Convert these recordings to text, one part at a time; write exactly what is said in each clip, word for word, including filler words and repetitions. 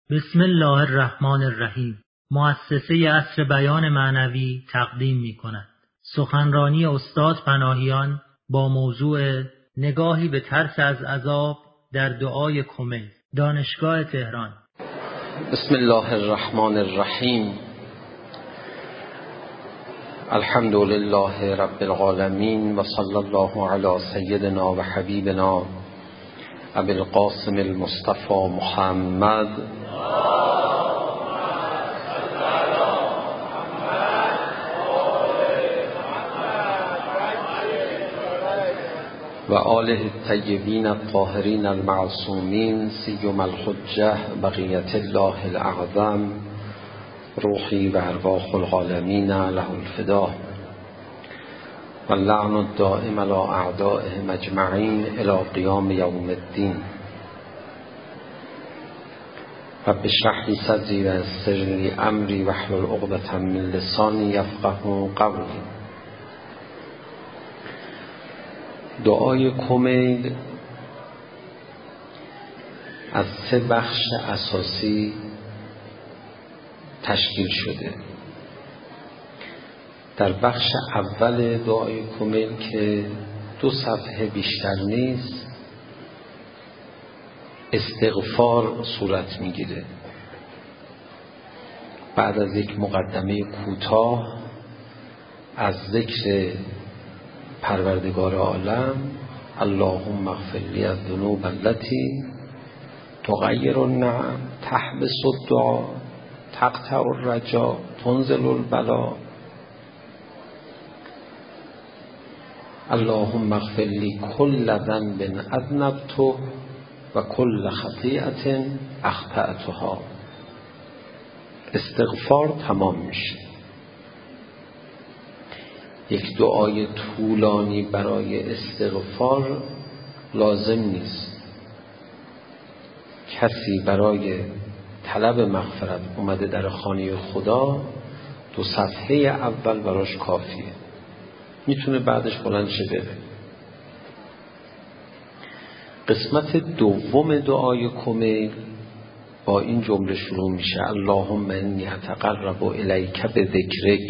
بسم الله الرحمن الرحیم. مؤسسه عصر بیان معنوی تقدیم می کند سخنرانی استاد پناهیان با موضوع نگاهی به ترس از عذاب در دعای کمیل، دانشگاه تهران. بسم الله الرحمن الرحیم. الحمد لله رب العالمین و صلی الله علی سیدنا و حبیبنا ابی القاسم المصطفى محمد و آله الطیبین الطاهرین المعصومین سیما الحجة بقیة الله الاعظم روحی و ارواح العالمین له الفدا و اللعن الدائم علی اعدائهم اجمعین الی قیام یوم الدین. رب اشرح لی صدری و یسر لی امری واحلل عقدة من لسانی یفقهوا قولی. دعای کمیل از سه بخش اساسی تشکیل شده. در بخش اول دعای کمیل که دو صفحه بیشتر نیست، استغفار صورت میگیره. بعد از یک مقدمه کوتاه از ذکر پروردگار عالم، اللهم اغفر لی الذنوب التي تغیر النعم تحبس الدعا تقطع الرجا تنزل البلا، اللهم اغفر لی کل ذنب اذنبته و کل خطیئة اخطأتها. استغفار تمام میشه. یک دعای طولانی برای استغفار لازم نیست. کسی برای طلب مغفرت اومده در خانه خدا، دو صفحه اول براش کافیه، میتونه بعدش بلند شه بره. قسمت دوم دعای کمیل با این جمله شروع میشه: اللهم انی اتقرب الیک بذکرک.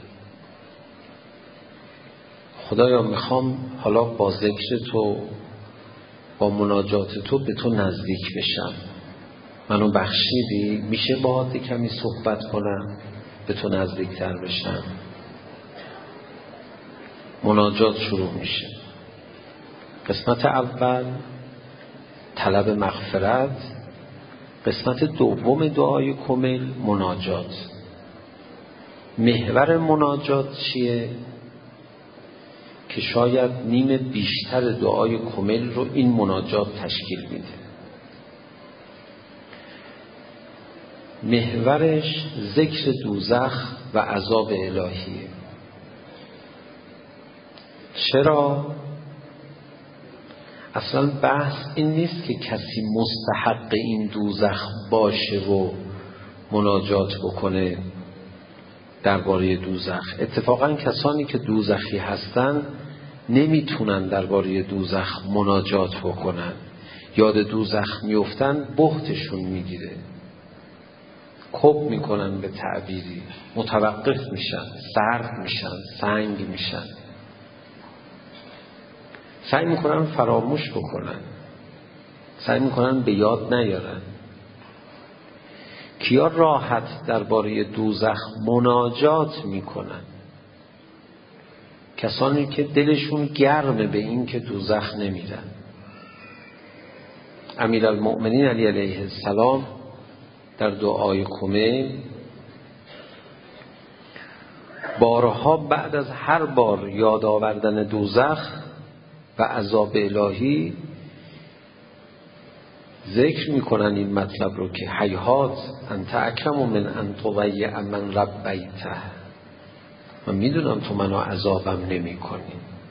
خدایا میخوام حالا با ذکر تو، با مناجات تو به تو نزدیک بشم. منو بخشیدی، میشه باهات کمی صحبت کنم، به تو نزدیکتر بشم. مناجات شروع میشه. قسمت اول طلب مغفرت، قسمت دوم دعای کمیل مناجات. محور مناجات چیه؟ که شاید نیم بیشتر دعای کمیل رو این مناجات تشکیل میده. محورش ذکر دوزخ و عذاب الهیه. چرا؟ اصلا بحث این نیست که کسی مستحق این دوزخ باشه و مناجات بکنه درباره دوزخ. اتفاقا کسانی که دوزخی هستن نمیتونن درباره دوزخ مناجات بکنن. یاد دوزخ میفتن بهتشون میگیره، کب میکنن، به تعبیری متوقف میشن، سرد میشن، سنگ میشن، سعی میکنن فراموش بکنن، سعی میکنن به یاد نیارن. کیا راحت درباره دوزخ مناجات میکنن؟ کسانی که دلشون گرمه به این که دوزخ نمیرن. امیرالمؤمنین علی علیه السلام در دعای کمیل بارها بعد از هر بار یاد آوردن دوزخ و عذاب الهی ذکر میکنن این مطلب رو که هیهات انت اکرم من ان تضیع من ربیته. من میدونم تو منو عذابم نمی کنی.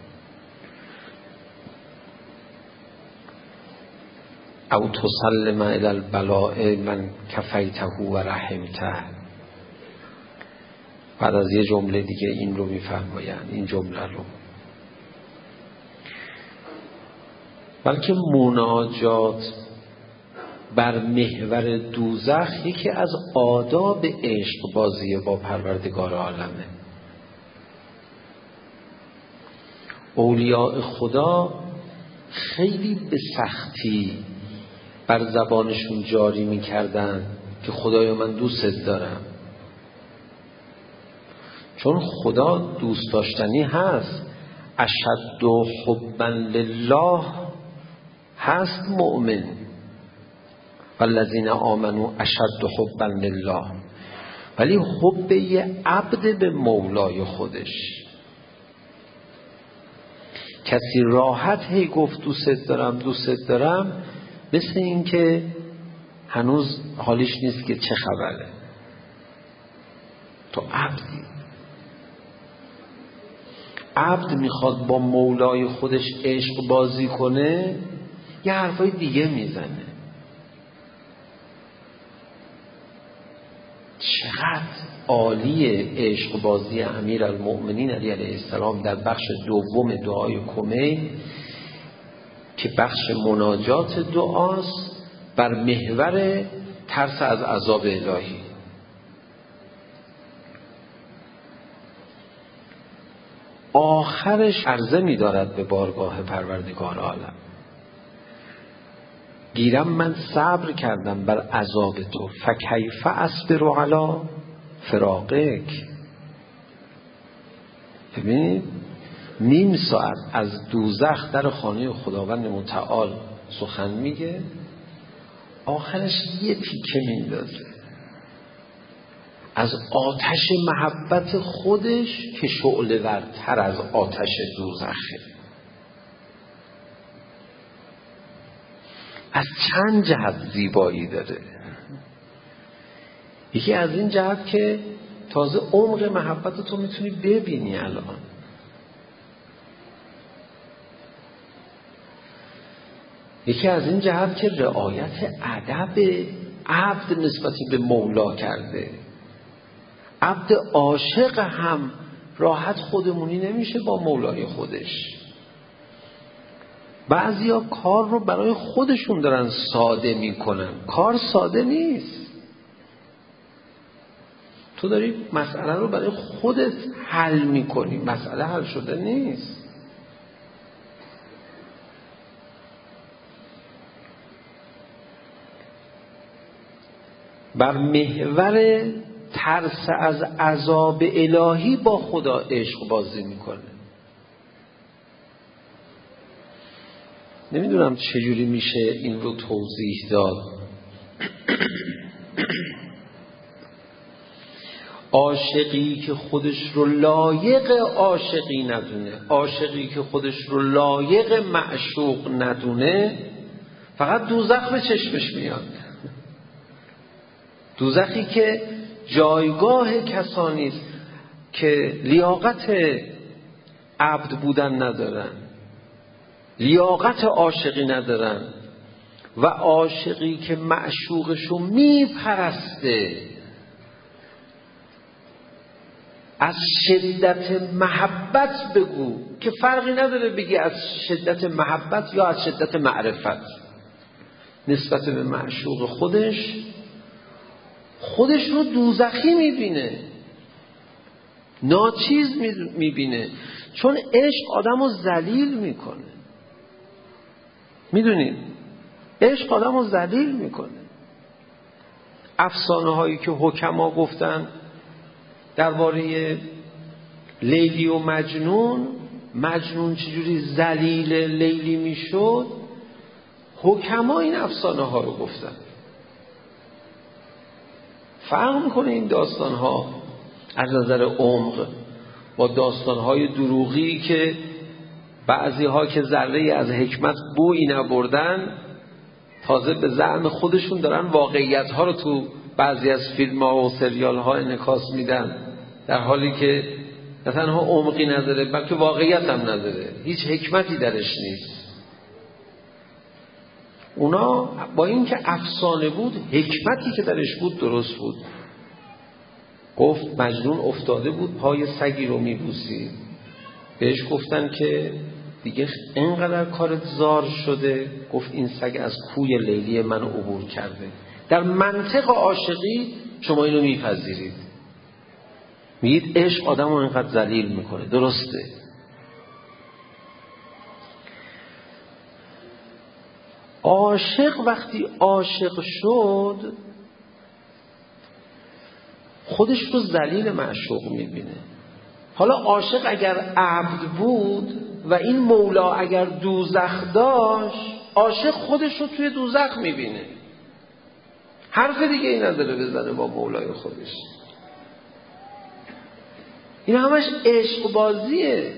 او تسلم الی البلاء من کفیته و رحمته. بعد از یه جمله دیگه این رو میفرمایند، این جمله رو، بلکه مناجات بر محور دوزخ یکی از آداب عشق بازی با پروردگار عالمه. اولیاء خدا خیلی به سختی بر زبانشون جاری میکردن که خدایا من دوستت دارم، چون خدا دوست داشتنی هست. اشد حبا لله هست مؤمن، والذین آمنوا اشد حبا لله، ولی حب یه عبد به مولای خودش. کسی راحت هی گفت دوستت دارم دوستت دارم، مثل این که هنوز حالیش نیست که چه خبره. تو عبدی، عبد میخواد با مولای خودش عشق بازی کنه، یه حرفای دیگه میزنه. چقدر عالیه عشق بازی امیرالمؤمنین علی علیه السلام در بخش دوم دعای کمیل که بخش مناجات دعاست بر محور ترس از عذاب الهی. آخرش عرضه می دارد به بارگاه پروردگار عالم، گیرم من صبر کردم بر عذاب تو، فکیف اصبر علی فراقک. ببینید نیم ساعت از دوزخ در خانه خداوند متعال سخن میگه، آخرش یه تیکه میندازه از آتش محبت خودش که شعله ورتر از آتش دوزخه. از چند جهت زیبایی داره. یکی از این جهت که تازه عمق محبت تو میتونی ببینی الان. یکی از این جهت که رعایت ادب عبد نسبتی به مولا کرده. عبد عاشق هم راحت خودمونی نمیشه با مولای خودش. بعضیا کار رو برای خودشون دارن ساده میکنن، کار ساده نیست. تو داری مسئله رو برای خودت حل میکنی، مسئله حل شده نیست. بر محور ترس از عذاب الهی با خدا عشق بازی میکنه. نمیدونم چجوری میشه این رو توضیح داد. عاشقی که خودش رو لایق عاشقی ندونه، عاشقی که خودش رو لایق معشوق ندونه، فقط دوزخ به چشمش میاد. دوزخی که جایگاه کسانی است که لیاقت عبد بودن ندارن، لیاقت عاشقی ندارن، و عاشقی که معشوقشو میپرسته، از شدت محبت بگو که فرقی نداره بگی از شدت محبت یا از شدت معرفت نسبت به معشوق خودش، خودش رو دوزخی میبینه، ناچیز میبینه، چون عشق آدم رو ذلیل میکنه. میدونید عشق آدم رو ذلیل میکنه. افسانه هایی که حکما گفتن درباره لیلی و مجنون، مجنون چجوری ذلیل لیلی میشد، حکما این افسانه ها رو گفتن. فرق میکنه این داستان ها از نظر عمق با داستان های دروغی که بعضی ها که ذره از حکمت بویی نبردن تازه به زعم خودشون دارن واقعیت ها رو تو بعضی از فیلم ها و سریال ها انعکاس میدن، در حالی که نه تنها عمقی نداره بلکه واقعیت هم نداره، هیچ حکمتی درش نیست. اونا با این که افسانه بود حکمتی که درش بود درست بود. گفت مجنون افتاده بود پای سگی رو میبوسید، بهش گفتن که دیگه اینقدر کارت زار شده، گفت این سگ از کوی لیلی من عبور کرده. در منطق عاشقی شما اینو میپذیرید، میگید عشق آدم رو اینقدر ذلیل میکنه. درسته، عاشق وقتی عاشق شد خودش رو ذلیل معشوق میبینه. حالا عاشق اگر عبد بود و این مولا اگر دوزخ داشت، عاشق خودش رو توی دوزخ میبینه، حرف دیگه ای نداره بزنه با مولای خودش. این همش عشق بازیه.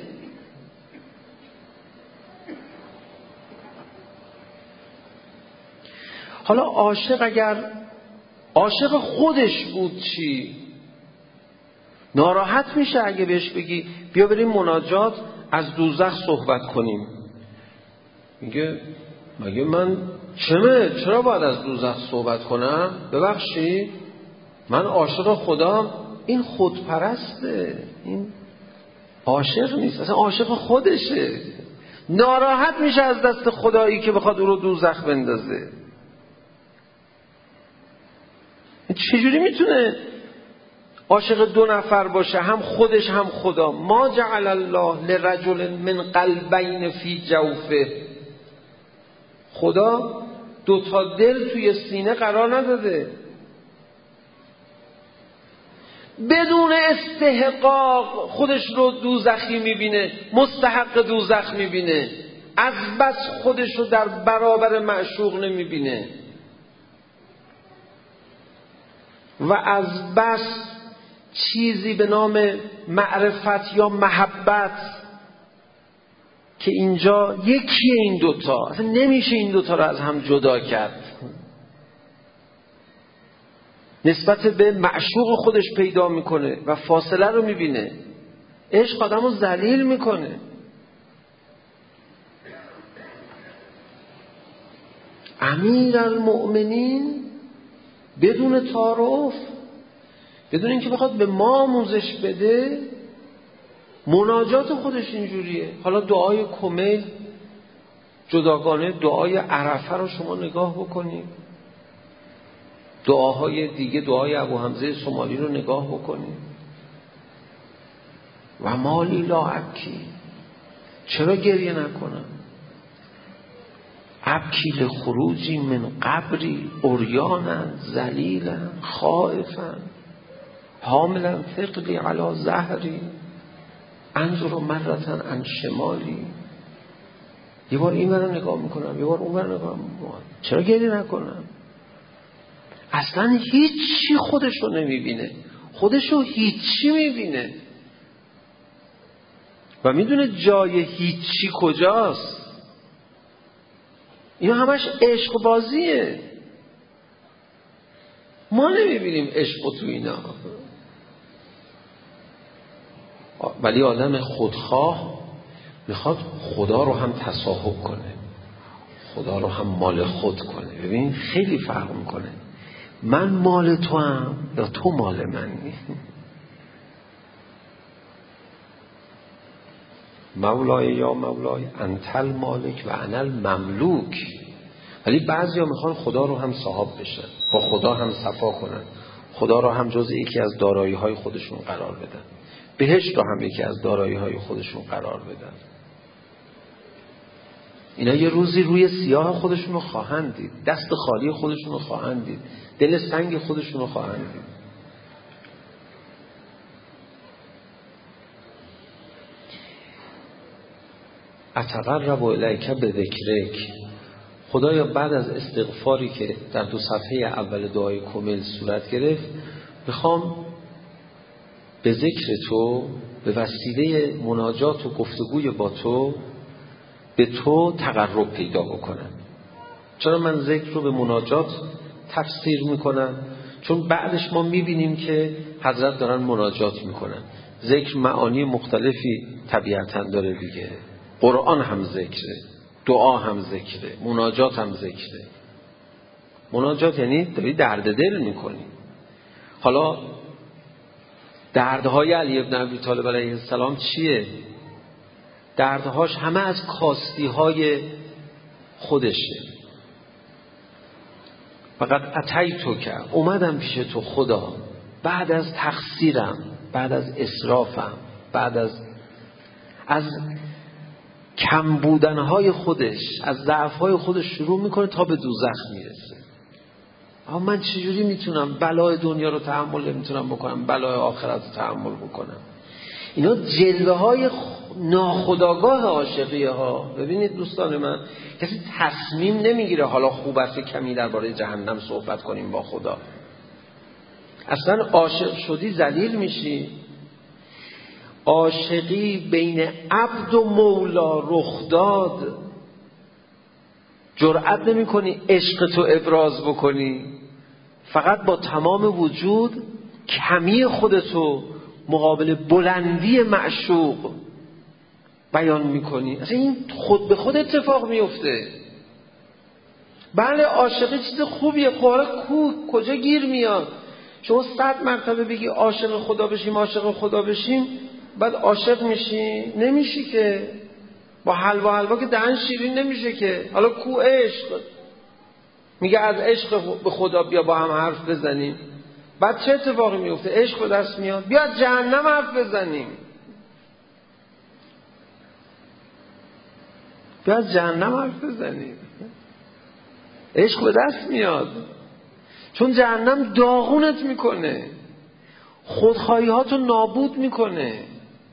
حالا عاشق اگر عاشق خودش بود چی؟ ناراحت میشه اگه بهش بگی بیا بریم مناجات از دوزخ صحبت کنیم. میگه مگه من چمه؟ چرا باید از دوزخ صحبت کنم؟ ببخشید من عاشق خدام. این خودپرسته، این عاشق نیست، اصلا عاشق خودشه. ناراحت میشه از دست خدایی که بخواد او رو دوزخ بندازه. چجوری میتونه عاشق دو نفر باشه، هم خودش هم خدا؟ ما جعل الله لرجل من قلبین فی جوفه. خدا دو تا دل توی سینه قرار نداده. بدون استحقاق خودش رو دوزخی میبینه، مستحق دوزخ میبینه، از بس خودش رو در برابر معشوق نمیبینه و از بس چیزی به نام معرفت یا محبت که اینجا یکی این دوتا، اصلا نمیشه این دوتا رو از هم جدا کرد، نسبت به معشوق خودش پیدا میکنه و فاصله رو میبینه. عشق آدم رو ذلیل میکنه. امیر المؤمنین بدون تعارف، بدون اینکه بخواد به ما آموزش بده، مناجات خودش اینجوریه. حالا دعای کمیل جداگانه، دعای عرفه رو شما نگاه بکنید، دعاهای دیگه، دعای ابو حمزه سومالی رو نگاه بکنید. و مالی لا ابکی، چرا گریه نکنم؟ ابکی لخروجی من قبری عریانا ذلیلا خائفا حاملا ثقلی علی ظهری انظر مرتن عن شمالی. یه بار این رو نگاه میکنم، یه بار اون رو نگاه میکنم، چرا گریه نکنم؟ اصلا هیچی خودش رو نمیبینه، خودش رو هیچی میبینه و میدونه جای هیچی کجاست. اینا همش عشق بازیه. ما نمیبینیم عشق تو اینا. ولی آدم خودخواه میخواد خدا رو هم تصاحب کنه، خدا رو هم مال خود کنه. ببین خیلی فرق میکنه، من مال تو هم یا تو مال منی. مولای یا مولای انتل مالک و انل مملوک. ولی بعضی ها میخوان خدا رو هم صاحب بشن، با خدا هم صفا کنن، خدا رو هم جز یکی از دارایی های خودشون قرار بدن، بهشت رو هم یکی از دارایی های خودشون قرار بدن. اینا یه روزی روی سیاه خودشون رو خواهند دید، دست خالی خودشون رو خواهند دید، دل سنگ خودشون رو خواهند دید. اتقرب الیک بذکرک. خدایا بعد از استغفاری که در دو صفحه اول دعای کمیل صورت گرفت، میخوام به ذکر تو، به وسیله مناجات و گفتگوی با تو، به تو تقرب پیدا بکنم. چرا من ذکر رو به مناجات تفسیر میکنم؟ چون بعدش ما میبینیم که حضرت دارن مناجات میکنن. ذکر معانی مختلفی طبیعتاً داره دیگه. قرآن هم ذکره، دعا هم ذکره، مناجات هم ذکره. مناجات یعنی داری درد دل میکنی. حالا دردهای علی ابن ابی طالب علیه السلام چیه؟ دردهاش همه از کاستی های خودشه. فقط اتیتو که اومدم پیش تو خدا، بعد از تقصیرم، بعد از اسرافم، بعد از از کم بودنهای خودش، از ضعفهای خودش شروع میکنه تا به دوزخ میرسه. اما من چجوری میتونم بلای دنیا رو تحمل نمیتونم بکنم، بلای آخرت رو تحمل بکنم؟ اینا جلوه های ناخودآگاه عاشقی ها. ببینید دوستان من، کسی تصمیم نمیگیره حالا خوب است کمی درباره جهنم صحبت کنیم با خدا. اصلا عاشق شدی ذلیل میشی. عاشقی بین عبد و مولا رخ داد، جرأت نمی کنی عشق تو ابراز بکنی، فقط با تمام وجود کمی خودتو مقابل بلندی معشوق بیان میکنی. اصلا این خود به خود اتفاق میفته. بله عاشقی چیز خوبیه، خواره کو کجا گیر میاد؟ شما صد مرتبه بگی عاشق خدا بشیم عاشق خدا بشیم، بعد عاشق میشی؟ نمیشی که. با حلوا حلوا که دهن شیرین نمیشه که. حالا کو عشق؟ میگه از عشق به خدا بیا با هم حرف بزنیم. بعد چه اتفاقی میفته؟ عشق به دست میاد. بیا از جهنم حرف بزنیم. بیا از جهنم حرف بزنیم. عشق به دست میاد، چون جهنم داغونت میکنه، خودخواهی هاتو نابود میکنه.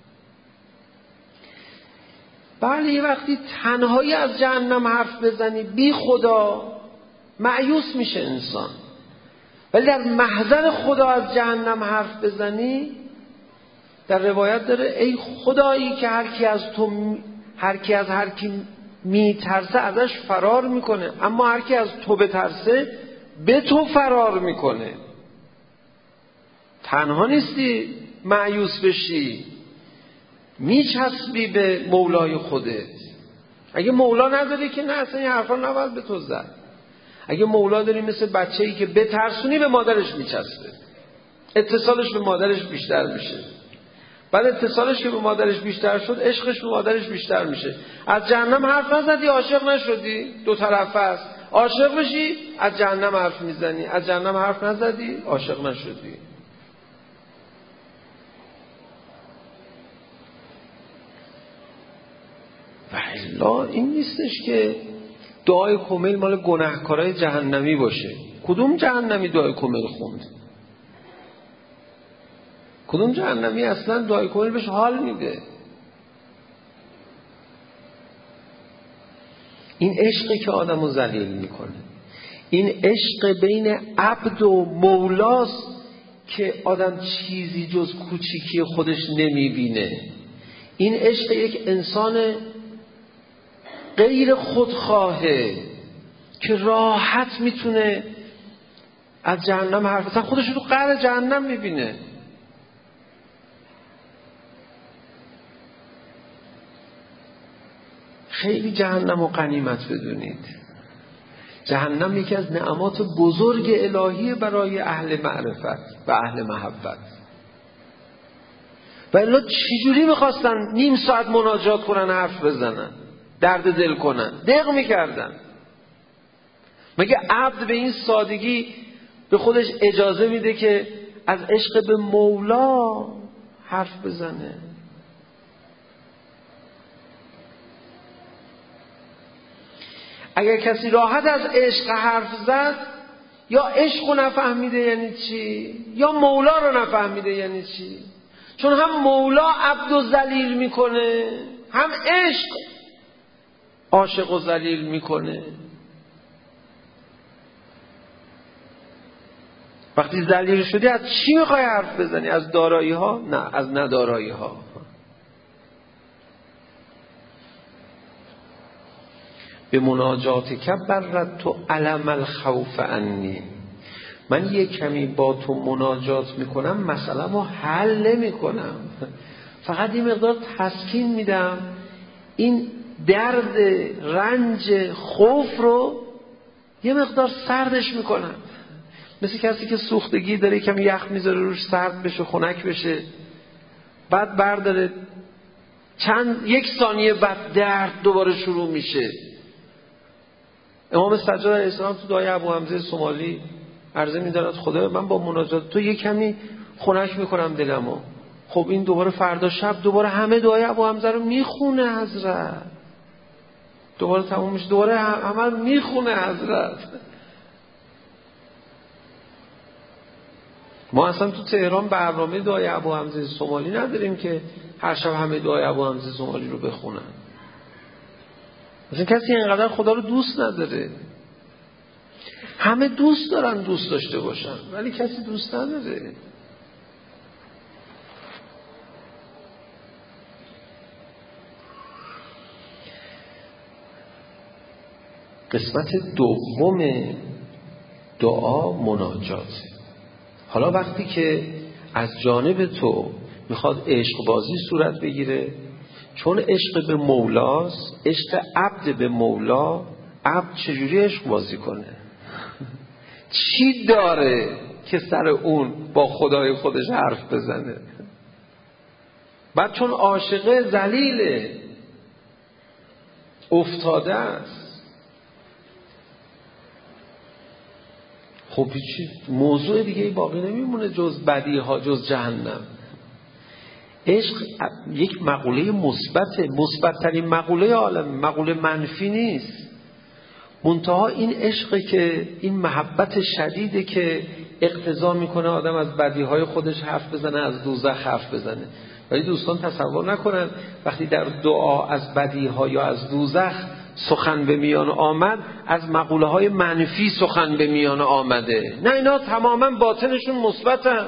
بله یه وقتی تنهایی از جهنم حرف بزنی بی خدا، مایوس میشه انسان. ولی در محضر خدا از جهنم حرف بزنی، در روایت داره ای خدایی که هر کی از تو هر کی از هر کی میترسه ازش فرار میکنه، اما هر کی از تو بترسه به تو فرار میکنه. تنها نیستی مایوس بشی، میچسبی به مولای خودت. اگه مولا نداری که نه، اصلا این حرفا نباید به تو زد. اگه مولا داری مثل بچه‌ای که بترسونی به مادرش میچسبه، اتصالش به مادرش بیشتر میشه. بعد اتصالش که به مادرش بیشتر شد، عشقش به مادرش بیشتر میشه. از جهنم حرف نزدی عاشق نشدی، دو طرفه است. عاشق بشی از جهنم حرف میزنی، از جهنم حرف نزدی عاشق نشدی. و الا این نیستش که دعای کمیل مال گناهکارای جهنمی باشه. کدوم جهنمی دعای کمیل خوند؟ کدوم جهنمی اصلا دعای کمیل بهش حال میده؟ این عشقی که آدمو ذلیل میکنه، این عشق بین عبد و مولاست که آدم چیزی جز کوچیکی خودش نمیبینه. این عشق یک انسان غیر خودخواهه که راحت میتونه از جهنم حرف بزنه، خودش رو قعر جهنم میبینه. خیلی جهنم و غنیمت بدونید. جهنم یکی از نعمات بزرگ الهی برای اهل معرفت و اهل محبت. و الا چجوری میخواستن نیم ساعت مناجات کنن، حرف بزنن، درد دل کنن؟ دق میکردن. مگه عبد به این سادگی به خودش اجازه میده که از عشق به مولا حرف بزنه؟ اگر کسی راحت از عشق حرف زد، یا عشق رو نفهمیده یعنی چی، یا مولا رو نفهمیده یعنی چی. چون هم مولا عبد و ذلیل میکنه، هم عشق عاشق و ذلیل میکنه. وقتی ذلیل شدی از چی میخوای حرف بزنی؟ از دارایی ها؟ نه، از ندارایی ها. به مناجات که برد تو علم الخوف عنی. من یک کمی با تو مناجات میکنم، مثلا ما حل نمی کنم، فقط این مقدار تسکین میدم، این درد رنج خوف رو یه مقدار سردش میکنم. مثل کسی که سوختگی داره، کمی یخ میذاره روش سرد بشه، خنک بشه، بعد برداره چند یک ثانیه بعد درد دوباره شروع میشه. امام سجاد علیه السلام تو دعای ابو حمزه سومالی عرضه می‌دارد خدا من با مناجات تو یک کمی خنک میکنم دلمو. خب این دوباره فردا شب دوباره همه دعای ابو حمزه رو میخونه حضرت، دوباره تموم میشه، دوباره همه رو میخونه حضرت. ما اصلا تو تهران برنامه دعای ابو حمزه سومالی نداریم که هر شب همه دعای ابو حمزه سومالی رو بخونن. مثلا کسی اینقدر خدا رو دوست نداره. همه دوست دارن دوست داشته باشن ولی کسی دوست نداره. قسمت دوم دعا مناجات. حالا وقتی که از جانب تو میخواد عشق بازی صورت بگیره، چون عشق به مولاست، عشق عبد به مولا، عبد چجوری عشق بازی کنه؟ چی داره که سر اون با خدای خودش حرف بزنه؟ بعد چون عاشقه ذلیله، افتاده است. خب چی موضوع دیگه باقی نمیمونه جز بدیها، جز جهنم. عشق یک مقوله مثبته، مثبت‌ترین مقوله عالم، مقوله منفی نیست. منتها این عشقه که این محبت شدیده که اقتضا میکنه آدم از بدیهای خودش حرف بزنه، از دوزخ حرف بزنه. ولی دوستان تصور نکنن وقتی در دعا از بدیها یا از دوزخ سخن به میان آمد از مقوله های منفی سخن به میان آمده. نه، اینا تماما باطنشون مثبتن.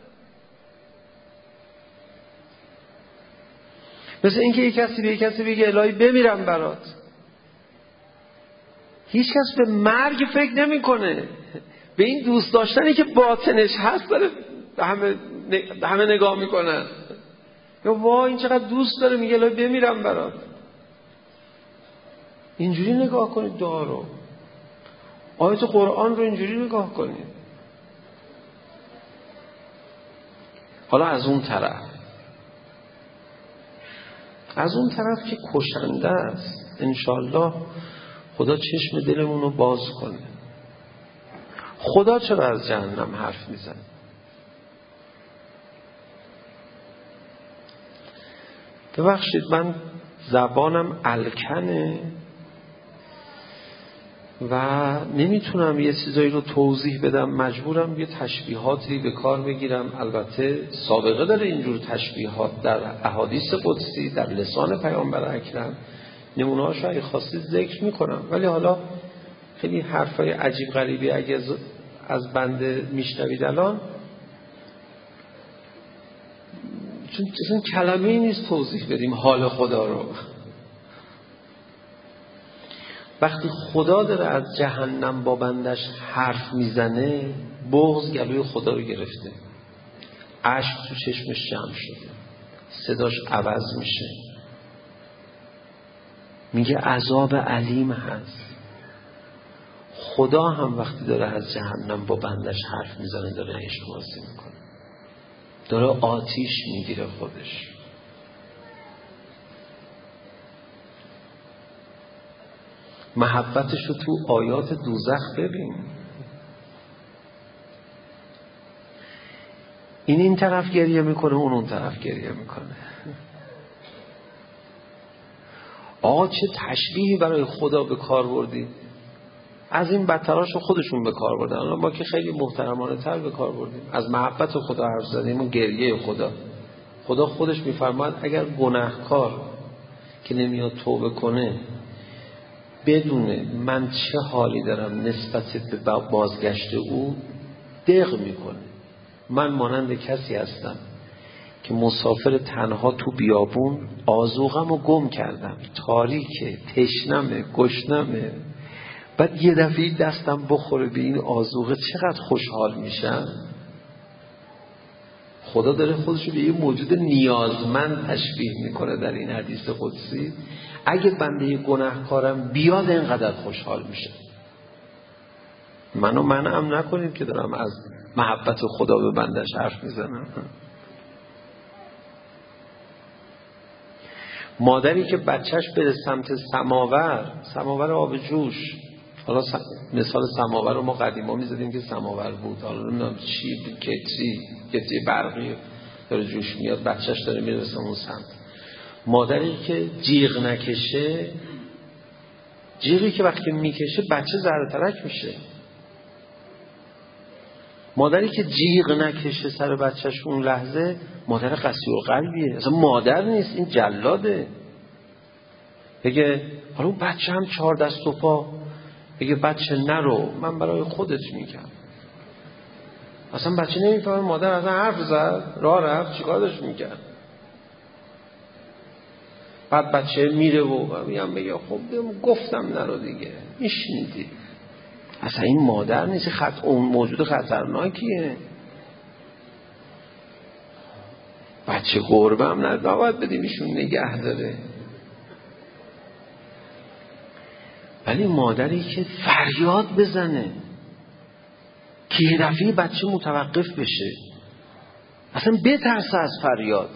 مثل اینکه یک کسی به یک کسی بگه الهی بمیرم برات. هیچ کس به مرگ فکر نمی کنه، به این دوست داشتنی که باطنش هست داره همه همه نگاه میکنن. یا وای این چقدر دوست داره میگه الهی بمیرم برات. اینجوری نگاه کنید دعا رو، آیت قرآن رو اینجوری نگاه کنید. حالا از اون طرف از اون طرف که کشنده است، انشالله خدا چشم دلمون رو باز کنه. خدا چرا از جهنم حرف میزنه؟ ببخشید من زبانم الکنه و نمیتونم یه چیزایی رو توضیح بدم، مجبورم یه تشبیهاتی به کار بگیرم. البته سابقه داره اینجور تشبیهات در احادیث قدسی، در لسان پیامبر اکرم، نمونه‌هاش اگه خواستید ذکر میکنم. ولی حالا خیلی حرفای عجیب غریبی اگه از بنده میشنوید الان، چون اصلا کلمه‌ای نیست توضیح بدیم حال خدا رو. وقتی خدا داره از جهنم با بندش حرف میزنه، بغض گلوی خدا رو گرفته، اشک تو چشمش جمع شده، صداش عوض میشه، میگه عذاب علیم هست. خدا هم وقتی داره از جهنم با بندش حرف میزنه داره عشق بازی میکنه، داره آتیش میگیره خودش. محبتش رو تو آیات دوزخ ببین. این این طرف گریه میکنه، اون اون طرف گریه میکنه. آقا چه تشبیهی برای خدا به کار بردی. از این بدتراشو خودشون به کار بردن، اما ما که خیلی محترمانه تر به کار بردیم. از محبت خدا حرف زدیم و گریه خدا. خدا خودش میفرماد اگر گناهکار که نمیاد توبه کنه بدونه من چه حالی دارم نسبت به بازگشت او، دق میکنه. من مانند کسی هستم که مسافر تنها تو بیابون آذوقم رو گم کردم، تاریکه، تشنمه، گشنمه، بعد یه دفعه دستم بخوره به این آذوقه چقدر خوشحال میشم. خدا داره خودشو به یه موجود نیازمند تشبیه میکنه در این حدیث قدسی. اگه بنده یه گناهکارم بیاد اینقدر خوشحال میشه. منو منعم نکنیم که دارم از محبت خدا به بندش حرف میزنم. مادری که بچهش بره سمت سماور، سماور آب جوش، حالا مثال سماور رو ما قدیما میزدیم که سماور بود، حالا نمیدونم چی، کتری کتری برقی داره جوش میاد، بچهش داره میرسه اون سمت. مادری که جیغ نکشه، جیغی که وقتی میکشه بچه ذره ترک میشه. مادری که جیغ نکشه سر بچهش اون لحظه، مادر قسی‌ال قلبیه، اصلا مادر نیست، این جلاده. بگه حالا اون بچه هم چهار دست و پا، بگه بچه نرو، من برای خودت میگم. اصلا بچه نمیفهمه مادر اصلا حرف زد، راه رفت، چیکار داشت میکرد. بعد بچه میره و میگم بگه خب گفتم نرو دیگه، میشنیدی. اصلا این مادر نیست، خط اون موجود خطرناکیه. بچه گربه هم نباید بدیم ایشون نگه داره. ولی مادری که فریاد بزنه که یه دفعه بچه متوقف بشه، اصلا بترسه از فریاد،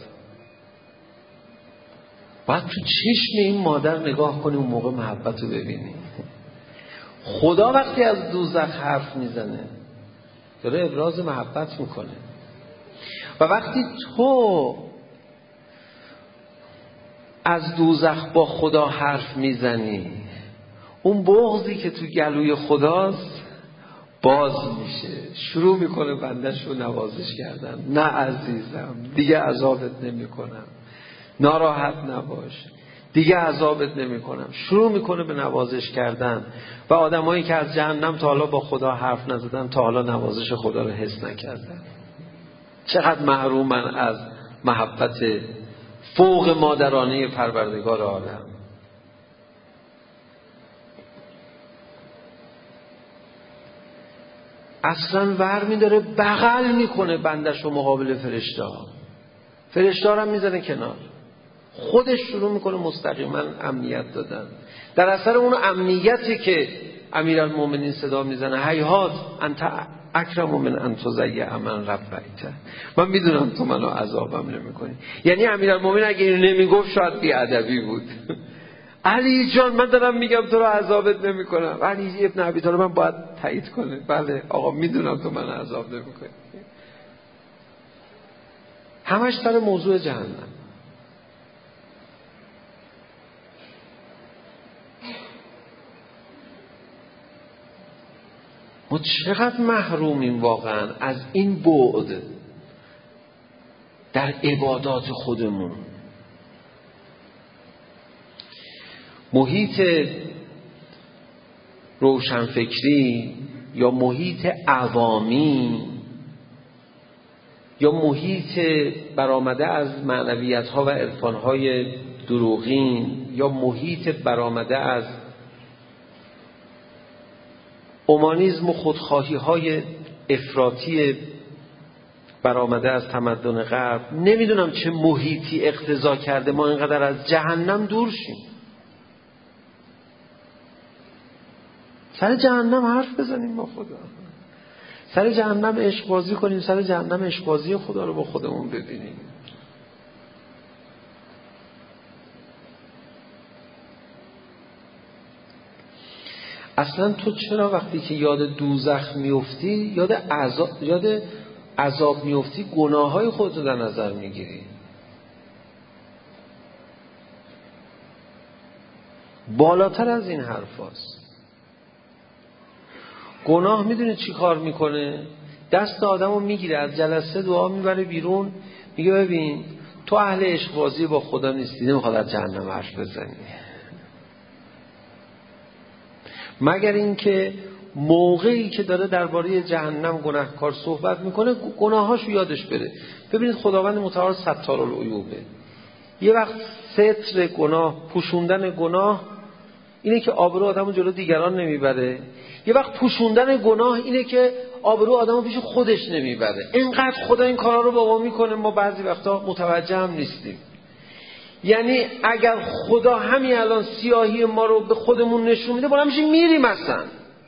باید تو چشم این مادر نگاه کنی، اون موقع محبت رو ببینی. خدا وقتی از دوزخ حرف میزنه داره ابراز محبت میکنه. و وقتی تو از دوزخ با خدا حرف میزنی، اون بغضی که تو گلوی خداست باز میشه، شروع میکنه بندش رو نوازش کردن. نه عزیزم دیگه عذابت نمی کنم، ناراحت نباش، دیگه عذابت نمی کنم. شروع میکنه به نوازش کردن. و آدمایی که از جهنم تا حالا با خدا حرف نزدن تا حالا نوازش خدا رو حس نکردن. چقدر محرومن از محبت فوق مادرانه پروردگار عالم. اصلا ور میداره بغل میکنه بندش رو مقابل فرشته ها، فرشته ها رو هم میزنه کنار، خودش شروع میکنه مستقیما امنیت دادن. در اثر اون امنیتی که امیرالمومنین صدا میزنه هیهات انت اکرم من ان تضیع من ربیت، من میدونم تو منو عذابم نمیکنی. یعنی امیرالمومنین اگه اینو نمیگفت شاید بیادبی بود. علی جان من دارم میگم تو رو عذابت نمیکنم. علی ابن ابی طالب من باید تایید کنه، بله آقا میدونم تو منو عذاب نمیکنی. همش سر موضوع جهنم. ما چقدر محرومیم واقعا از این بعد در عبادات خودمون. محیط روشنفکری یا محیط عوامی یا محیط برآمده از معنویت‌ها و عرفان‌های دروغین یا محیط برآمده از اومانیسم و خودخواهی‌های افراطی برآمده از تمدن غرب، نمیدونم چه محیطی اقتضا کرده ما اینقدر از جهنم دور شیم. سر جهنم حرف بزنیم با خدا، سر جهنم عشق بازی کنیم، سر جهنم عشق بازی خدا رو با خودمون ببینیم. اصلا تو چرا وقتی که یاد دوزخ میفتی یاد عذاب یاد عذاب میفتی گناههای خودت رو در نظر میگیری؟ بالاتر از این حرف هست. گناه میدونه چی کار میکنه؟ دست آدم رو میگیره، از جلسه دعا میبره بیرون، میگه ببین تو اهل عشق بازی با خدا نیستی، نمیخواد از جهنم حرف بزنی. مگر اینکه موقعی که داره درباره جهنم گناهکار صحبت میکنه گناهاشو یادش بره. ببینید خداوند متعال ستارالعیوبه. یه وقت ستر گناه، پوشوندن گناه اینه که آبرو آدمو جلو دیگران نمیبره. یه وقت پوشوندن گناه اینه که آبرو آدمو پیش خودش نمیبره. اینقدر خدا این کارا رو با ما میکنه، ما بعضی وقتا متوجه هم نیستیم. یعنی اگر خدا همین الان سیاهی ما رو به خودمون نشون میده بالا میشه میریم. اصلا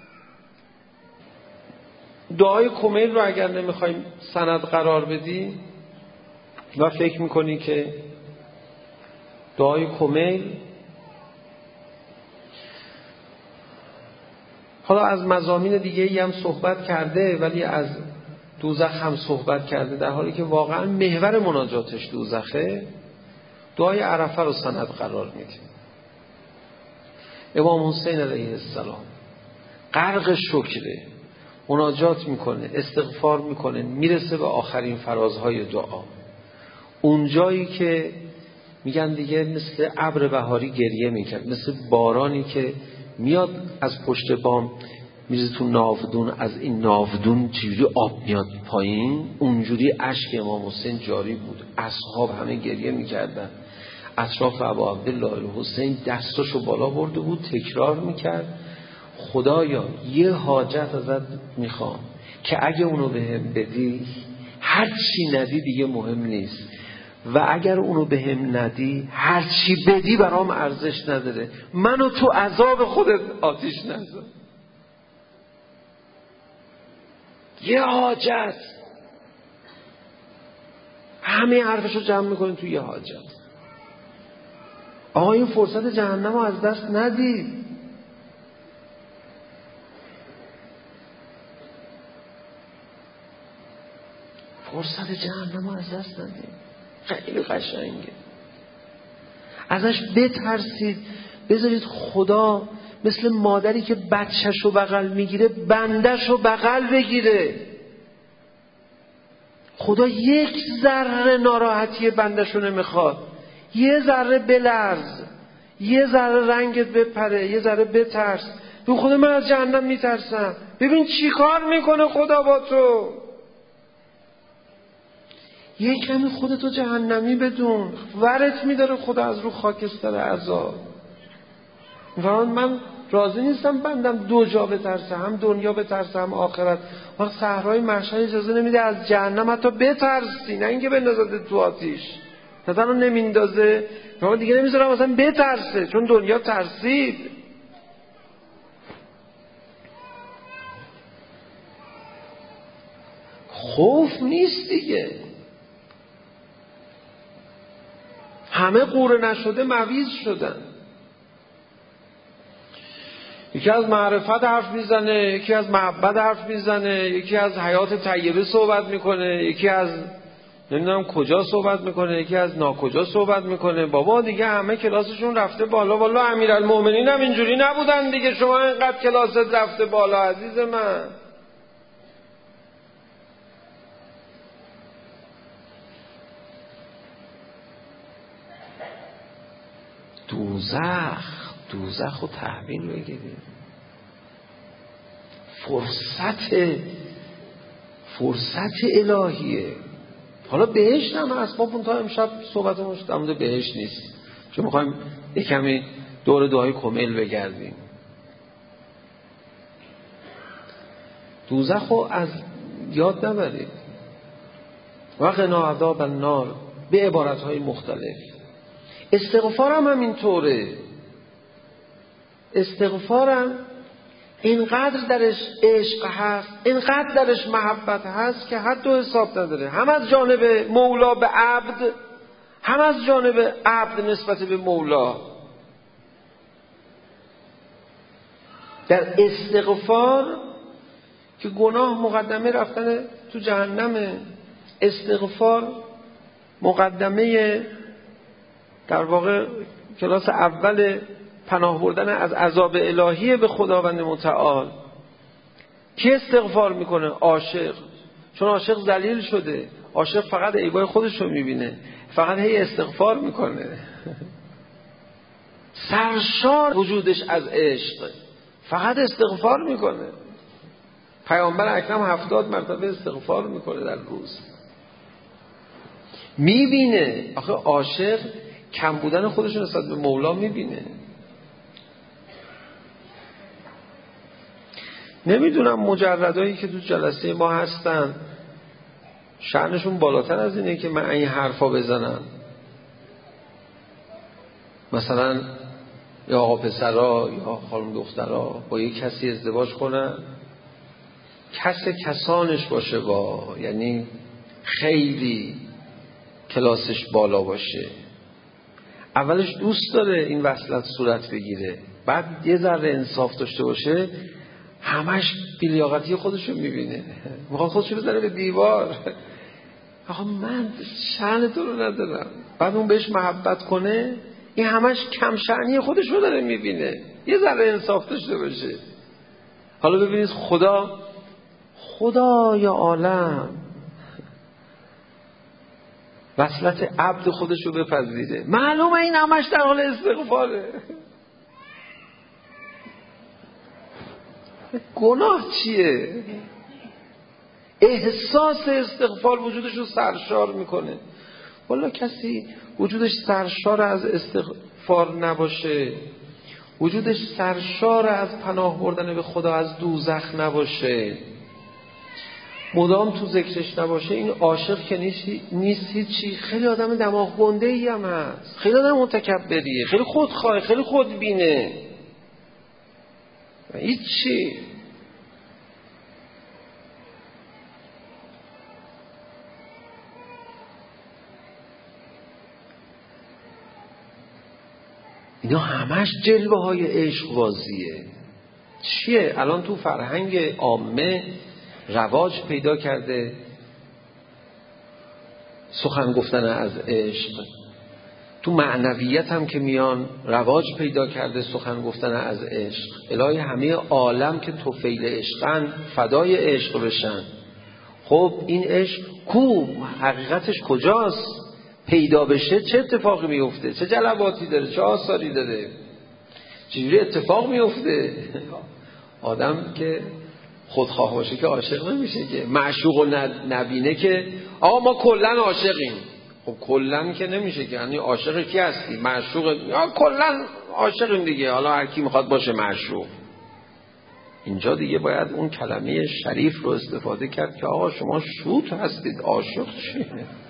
دعای کمیل رو اگر نمیخوایم سند قرار بدی و فکر میکنی که دعای کمیل حالا از مضامین دیگه ای هم صحبت کرده، ولی از دوزخ هم صحبت کرده، در حالی که واقعا محور مناجاتش دوزخه. دعای عرفه رو سند قرار میده. امام حسین علیه السلام غرق شکره، مناجات میکنه، استغفار میکنه، میرسه به آخرین فرازهای دعا. اون جایی که میگن دیگه مثل ابر بهاری گریه میکرد، مثل بارانی که میاد از پشت بام میرزه تو ناودون، از این ناودون جوری آب میاد پایین، اونجوری اشک امام حسین جاری بود. اصحاب همه گریه میکردن. اطراف ابا عبدالله الحسین دستاشو بالا برده بود، تکرار میکرد خدایا یه حاجت ازت میخوام که اگه اونو بهم بدی هر چی ندی دیگه مهم نیست، و اگر اونو بهم ندی هر چی بدی برام ارزش نداره، منو تو عذاب خودت آتیش نذار. یه حاجت، همه حرفشو جمع میکنین تو یه حاجت. آقا این فرصت جهنم رو از دست ندید. فرصت جهنم رو از دست ندید. خیلی قشنگه. ازش بترسید، بذارید خدا مثل مادری که بچه‌شو بغل میگیره بنده‌شو بغل بگیره. خدا یک ذره ناراحتی بنده‌شو نمیخواد. یه ذره بلرز، یه ذره رنگت بپره، یه ذره بترس. ببین خدا من از جهنم میترسم. ببین چی کار میکنه خدا با تو. یه کمی خودتو جهنمی بدون، ورت میداره خدا از رو خاکستر عذاب. من راضی نیستم بندم دو جا بترسه، هم دنیا بترسه هم آخرت. وقت صحرای محشر اجازه نمیده از جهنم حتی بترسی، نه اینکه بندازه تو آتیش. نه تنها نمیندازه، اما دیگه نمیذاره مثلا بترسه، چون دنیا ترسید. خوف نیست دیگه. همه قوره نشده مویز شدن. یکی از معرفت حرف میزنه، یکی از محبت حرف میزنه، یکی از حیات طیبه صحبت میکنه، یکی از نمیدونم کجا صحبت میکنه، یکی از ناکجا صحبت میکنه. بابا دیگه همه کلاسشون رفته بالا. والا امیرالمومنین هم اینجوری نبودن دیگه. شما اینقدر کلاست رفته بالا عزیز من. دوزخ دوزخ رو تحویل بگیرید. فرصت فرصت الهیه. حالا بهشت هم هست. ما اون تا امشب صحبتمون در مورد بهشت نیست، چون میخوایم یک کمی دور دعای کمیل بگردیم. دوزخ رو از یاد نبرید. وقنا عذاب النار به عبارتهای مختلف. استغفارم هم اینطوره. استغفارم اینقدر درش عشق هست، اینقدر درش محبت هست که حد و حساب نداره. هم از جانب مولا به عبد، هم از جانب عبد نسبت به مولا. در استغفار که گناه مقدمه رفتن تو جهنمه، استغفار مقدمه در واقع کلاس اول پناه بردن از عذاب الهی به خداوند متعال. کی استغفار میکنه؟ عاشق. چون عاشق ذلیل شده، عاشق فقط عیبای خودش رو میبینه، فقط هی استغفار میکنه. سرشار وجودش از عشق، فقط استغفار میکنه. پیامبر اکرم هفتاد مرتبه استغفار میکنه در روز. میبینه. آخه عاشق کم بودن خودش رو نسبت به مولا میبینه. نمیدونم مجردایی که تو جلسه ما هستن شأنشون بالاتر از اینه که من این حرفا بزنم. مثلا یا آقا پسرا یا خانم دخترا با یک کسی ازدواج کنن، کس کسانش باشه، با یعنی خیلی کلاسش بالا باشه، اولش دوست داره این وصلت صورت بگیره، بعد یه ذره انصاف داشته باشه همش بی‌لیاقتی خودشو میبینه، میخواد خودشو بزنه به دیوار. آقا من شأن تو رو ندارم، بعد اون بهش محبت کنه، این همش کم شأنی خودشو داره میبینه، یه ذره انصاف داشته باشه. حالا ببینید خدا خدای عالم وصلت عبد خودشو بپذیره، معلومه این همش در حال استغفاره. گناه چیه؟ احساس استغفار وجودش رو سرشار میکنه. والا کسی وجودش سرشار از استغفار نباشه، وجودش سرشار از پناه بردن به خدا از دوزخ نباشه، مدام تو ذکرش نباشه، این عاشق که نیست هیچی. خیلی آدم دماغ گنده ای هم هست، خیلی آدم متکبریه، خیلی خودخواه، خیلی خودبینه، هیچی. اینا همش جلوه های عشق بازیه. چیه؟ الان تو فرهنگ عامه رواج پیدا کرده سخن گفتن از عشق، تو معنویت هم که میان رواج پیدا کرده سخن گفتن از عشق. الهی همه عالم که طفیل عشقن فدای عشق بشن. خب این عشق کو؟ حقیقتش کجاست؟ پیدا بشه چه اتفاقی میفته؟ چه جلواتی داره؟ چه آثاری داره؟ چجوری اتفاق میفته؟ آدم که خودخواه باشه که عاشق نمیشه، که معشوق و نبینه که آقا ما کلن عاشقیم. خب کلن که نمیشه که، یعنی عاشق کی هستی؟ معشوق؟ یا کلن عاشقیم دیگه، حالا هر کی میخواد باشه معشوق. اینجا دیگه باید اون کلمه شریف رو استفاده کرد که آقا شما شوت هستید، عاشق چیه؟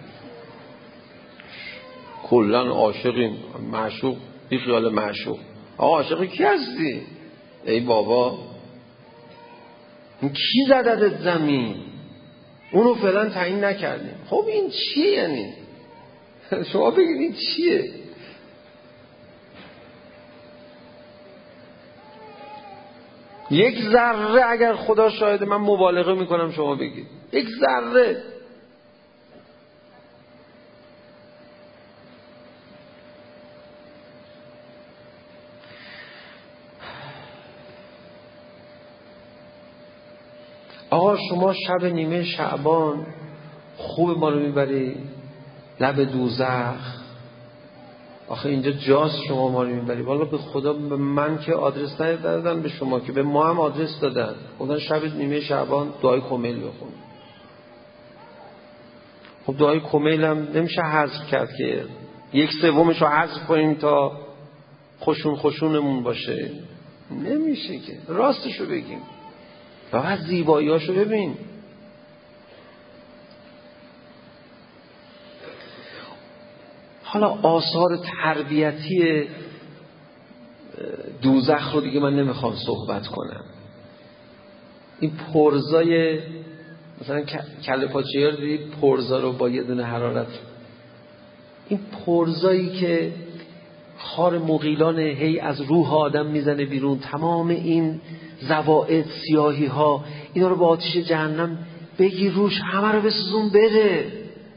کلن عاشقیم، معشوق بی خیال معشوق. آقا عاشق کی هستی؟ ای بابا کی زدت زمین؟ اونو فعلا تعیین نکردیم. خب این چیه یعنی؟ شما بگید این چیه؟ یک ذره اگر خدا شاهده، من مبالغه میکنم، شما بگید یک ذره. آقا شما شب نیمه شعبان خوب ما رو میبری لب دوزخ، آخه اینجا جاست شما ما رو میبری. والا به خدا به من که آدرس ندادن، به شما که به ما هم آدرس دادن، گفتن شب نیمه شعبان دعای کمیل بخون. خب دعای کمیل هم نمیشه حذف کرد که یک سومش رو حذف کنیم تا خوشون خوشونمون باشه، نمیشه که. راستشو بگیم، فقط زیباییاشو ببین. حالا آثار تربیتی دوزخ رو دیگه من نمیخوام صحبت کنم. این پرزای مثلا کله پاچه رو دیدید، پرزا رو با یه دونه حرارت، این پرزایی که خار مغیلان هی از روح آدم میزنه بیرون، تمام این زوائد سیاهی ها، اینا رو با آتش جهنم بگیر روش، همه رو بسوزون بره.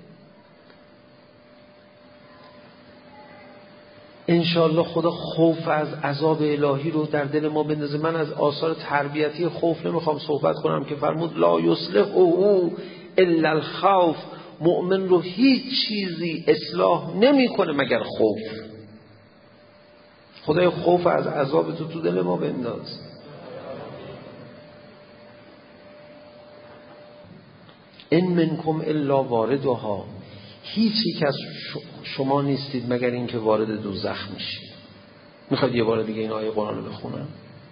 انشاءالله خدا خوف از عذاب الهی رو در دل ما بندازه. من از آثار تربیتی خوف نمیخوام صحبت کنم که فرمود لا یصلح او الا الخوف، مؤمن رو هیچ چیزی اصلاح نمیکنه مگر خوف. خدای خوف از عذاب تو تو دل ما بنداز. ان منکم الا واردها، هیچ یک از شما نیستید مگر اینکه وارد دوزخ میشید. میخواد یه بار دیگه این آیه قرآن رو بخونم؟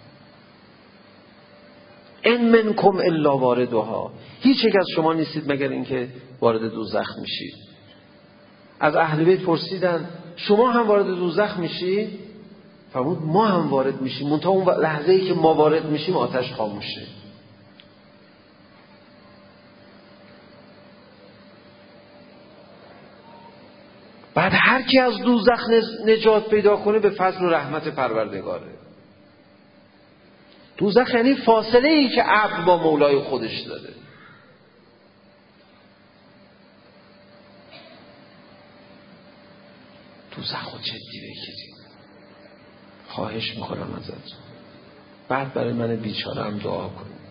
ان منکم الا واردها، هیچ یک از شما نیستید مگر اینکه وارد دوزخ میشید. از اهل بیت پرسیدن شما هم وارد دوزخ میشید؟ فرمود ما هم وارد میشیم، منتها اون لحظه ای که ما وارد میشیم آتش خاموشه. بعد هر کی از دوزخ نجات پیدا کنه به فضل و رحمت پروردگاره. دوزخ یعنی فاصله ای که عبد با مولای خودش داره. دوزخ رو جدی بگیرید، خواهش میکنم ازتون. بعد برای من بیچاره هم دعا کنید.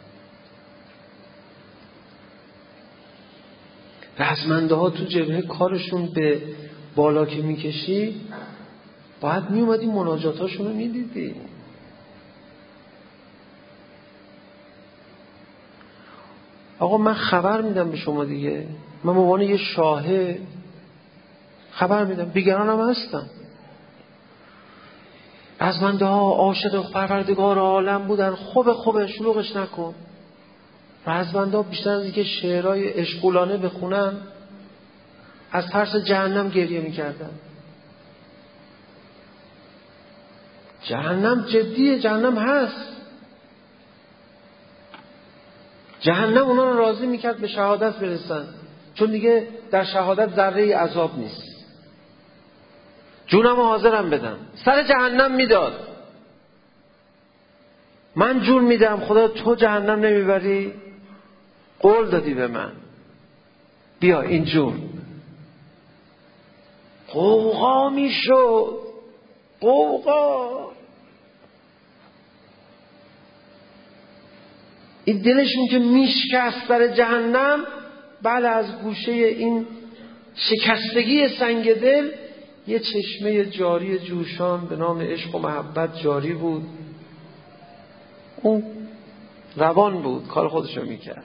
رزمنده ها تو جبهه کارشون به بالا که میکشی، باید میومدی مناجاتاشون رو میدیدی. آقا من خبر میدم به شما دیگه، من به عنوان یه شاهد خبر میدم، دیگران هم هستم. رزمنده ها عاشق پروردگار عالم بودن. خوبه خوبه شلوغش نکن. رزمنده ها بیشتر از اینکه شعرهای عشقولانه بخونن از ترس جهنم گریه میکردن. جهنم جدیه، جهنم هست. جهنم اونا رو راضی میکرد به شهادت برسن، چون دیگه در شهادت ذره عذاب نیست. جونم حاضرم بدم، سر جهنم میداد. من جون میدم، خدا تو جهنم نمیبری؟ قول دادی به من، بیا این جون. قوقا میشد، قوقا. این دلشون که میشکست در جهنم، بعد از گوشه این شکستگی سنگ دل یه چشمه جاری جوشان به نام عشق و محبت جاری بود. اون روان بود، کار خودشو میکرد.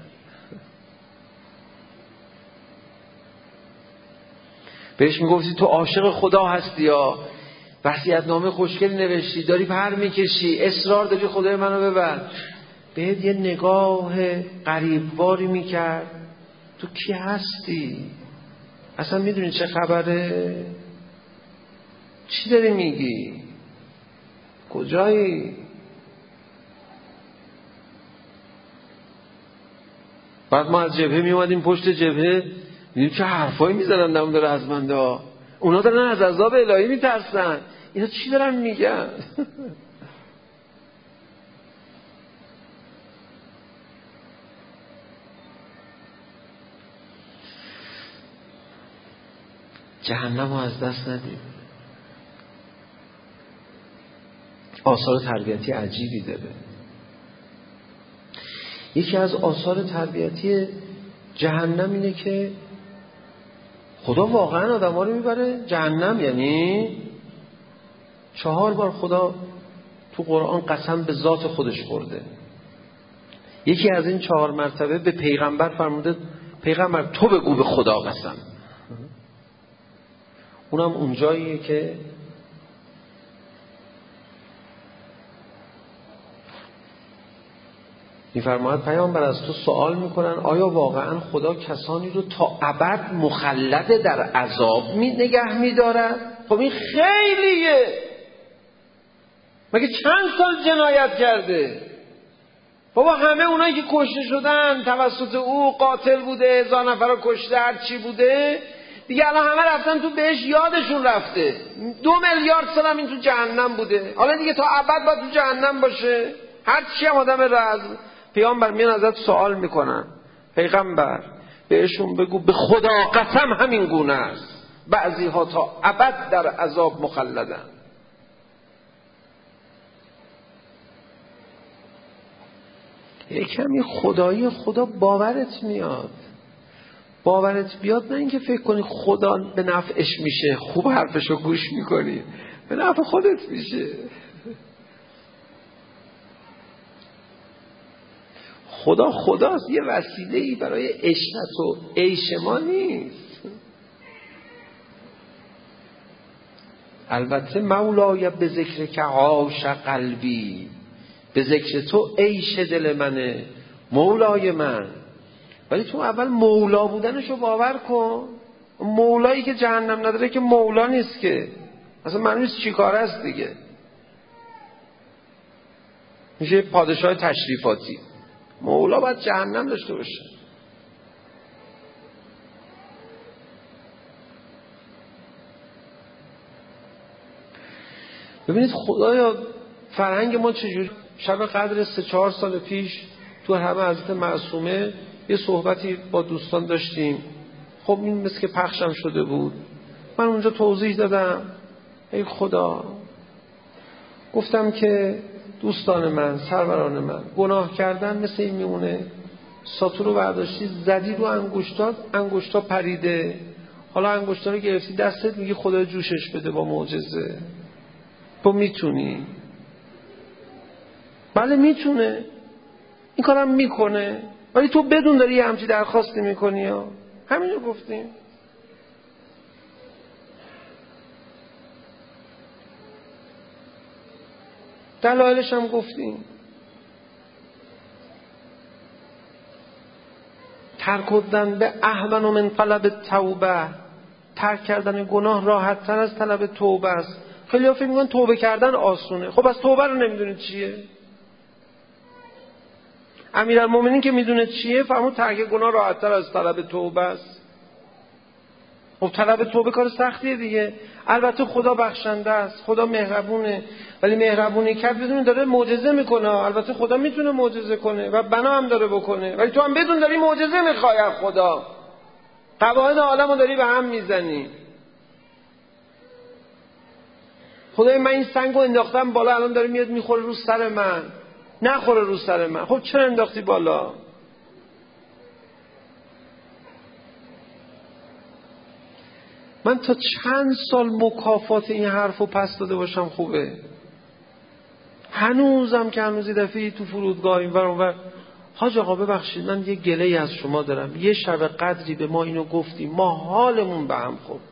بهش میگفتی تو عاشق خدا هستی یا وصیت‌نامه خوشگل نوشتی، داری پر میکشی، اصرار داری خدای منو ببر. بهت یه نگاه غریبواری میکرد، تو کی هستی؟ اصلا میدونی چه خبره؟ چی داری میگی؟ کجایی؟ بعد ما از جبهه میومدیم پشت جبهه، میدونیم چه حرفایی میزنن در مورد رزمنده ها. اونا دارن از عذاب الهی میترسن. اینا چی دارن میگن؟ جهنم رو از دست ندید. آثار تربیتی عجیبی داره. یکی از آثار تربیتی جهنم اینه که خدا واقعا آدم ها رو میبره جهنم. یعنی چهار بار خدا تو قرآن قسم به ذات خودش خورده. یکی از این چهار مرتبه به پیغمبر فرموده پیغمبر تو بگو به خدا قسم. اونم اونجاییه که میفرماید پیامبر از تو سوال میکنن آیا واقعا خدا کسانی رو تا ابد مخلد در عذاب می نگه میدارد؟ خب این خیلیه. مگه چند سال جنایت کرده؟ بابا همه اونایی که کشته شدن توسط او، قاتل بوده، هزار نفر رو کشته، هر چی بوده دیگه، الان همه رفتن تو بهش، یادشون رفته. دو میلیارد سال هم این تو جهنم بوده، حالا دیگه تا ابد باید تو جهنم باشه؟ هر چی هم آدم رزم. پیامبر میان ازت سوال میکنن پیغمبر بهشون بگو به خدا قسم همین گونه است، بعضی ها تا ابد در عذاب مخلدن. یک کمی خدایی خدا باورت میاد. باورت بیاد، نه اینکه فکر کنی خدا به نفعش میشه، خوب حرفشو گوش میکنی، به نفع خودت میشه. خدا خداست، یه وسیله‌ای برای عشرت و عیش ما نیست. البته مولای به ذکر که عاش قلبی، به ذکر تو عیش دل منه مولای من. ولی تو اول مولا بودنشو باور کن. مولایی که جهنم نداره که مولا نیست که، اصلا معلوم نیست چی کار است دیگه. میشه پادشاه تشریفاتی. مولا باید جهنم داشته باشه. ببینید خدایا فرهنگ ما چجوری. شب قدر سه چهار سال پیش تو همه حضرت معصومه یه صحبتی با دوستان داشتیم. خب این مثل که پخشم شده بود. من اونجا توضیح دادم ای خدا، گفتم که دوستان من، سروران من، گناه کردن مثل این میمونه ساتور رو برداشتی زدی رو انگشتات، انگشتا پریده، حالا انگشتا رو گرفتی دستت، میگی خدا جوشش بده با معجزه. تو میتونی؟ بله میتونه، این کارم میکنه، ولی تو بدون داری یه همچی درخواستی میکنی. ها همین رو گفتیم. دلایلش هم گفتیم. ترک کردن به اهون من طلب توبه، ترک کردن گناه راحت تر از طلب توبه است. خیلی ها فکر میکنن توبه کردن آسونه. خب از توبه رو نمیدونید چیه؟ امیرالمومنین که میدونه چیه فهمون ترک گناه راحت تر از طلب توبه است. خب طلب توبه کار سختیه دیگه. البته خدا بخشنده است، خدا مهربونه، ولی مهربونی کرد بدون داره معجزه میکنه. البته خدا میتونه معجزه کنه و بنا هم داره بکنه، ولی تو هم بدون داری معجزه میخوای از خدا. قواعد عالمو داری به هم میزنی. خدای من این سنگو انداختم بالا، الان داره میاد میخوره رو سر من. نخوره رو سر من. خب چرا انداختی بالا؟ من تا چند سال مکافات این حرفو پس داده باشم خوبه. هنوزم که هنوزی دفعی تو فرودگاه این ور اون ور، حاج آقا ببخشید من یه گله‌ای از شما دارم، یه شب قدری به ما اینو گفتیم، ما حالمون به هم خورد.